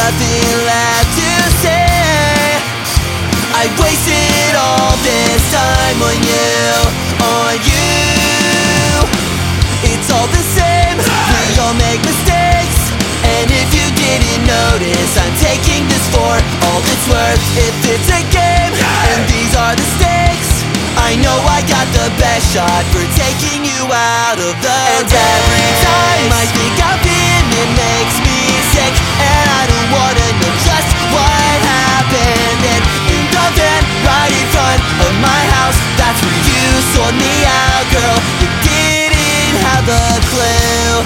nothing left to say. I wasted all this time on you. It's all the same, we all make mistakes. And if you didn't notice, I'm taking this for all it's worth. If it's a game, and these are the stakes, I know I got the best shot for taking you out of the race. And every time I think of him, it makes me sick. And I don't wanna know just what happened. And in the van right in front of my house, that's where you sold me out, girl. You didn't have a clue.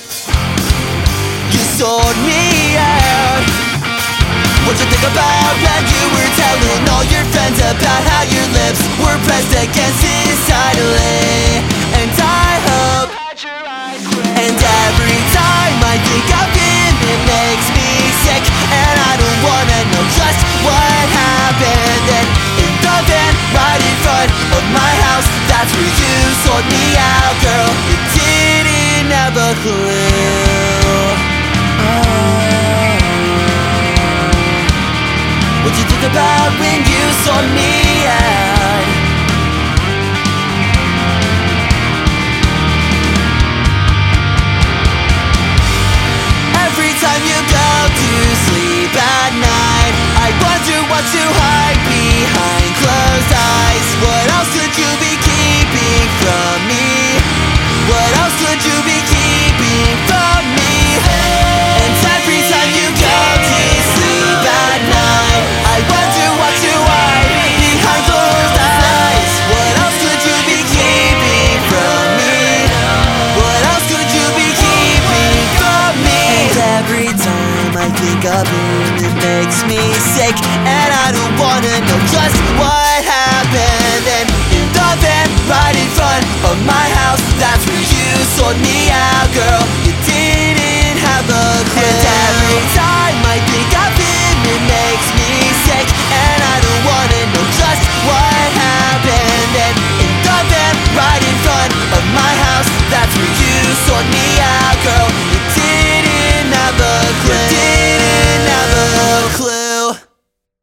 You sold me out. What you think about when you were telling all your friends about how your lips were pressed against his silently? And I hope, and every time I think of him, it makes me sick. And I don't wanna know just what happened. And in the van right in front of my house, that's where you sold me out, girl. You didn't have a clue. What you think about when you saw me out?